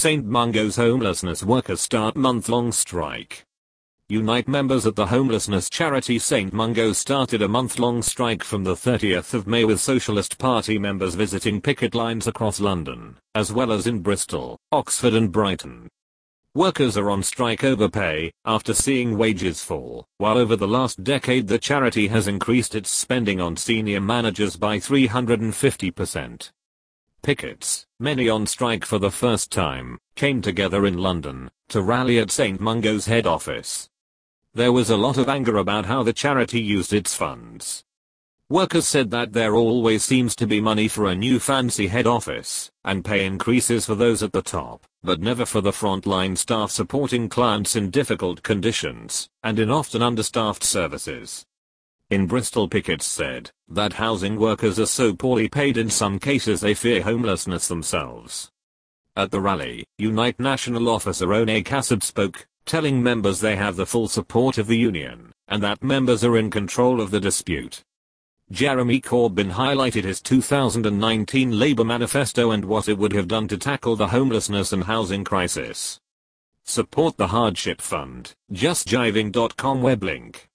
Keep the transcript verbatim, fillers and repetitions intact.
Saint Mungo's homelessness workers start month-long strike. Unite members at the homelessness charity Saint Mungo started a month-long strike from the thirtieth of May with Socialist Party members visiting picket lines across London, as well as in Bristol, Oxford and Brighton. Workers are on strike over pay, after seeing wages fall, while over the last decade the charity has increased its spending on senior managers by three hundred fifty percent. Pickets, many on strike for the first time, came together in London, to rally at Saint Mungo's head office. There was a lot of anger about how the charity used its funds. Workers said that there always seems to be money for a new fancy head office, and pay increases for those at the top, but never for the frontline staff supporting clients in difficult conditions, and in often understaffed services. In Bristol, pickets said that housing workers are so poorly paid in some cases they fear homelessness themselves. At the rally, Unite National Officer One Cassab spoke, telling members they have the full support of the union, and that members are in control of the dispute. Jeremy Corbyn highlighted his two thousand nineteen Labour manifesto and what it would have done to tackle the homelessness and housing crisis. Support the Hardship Fund, just jiving dot com web link.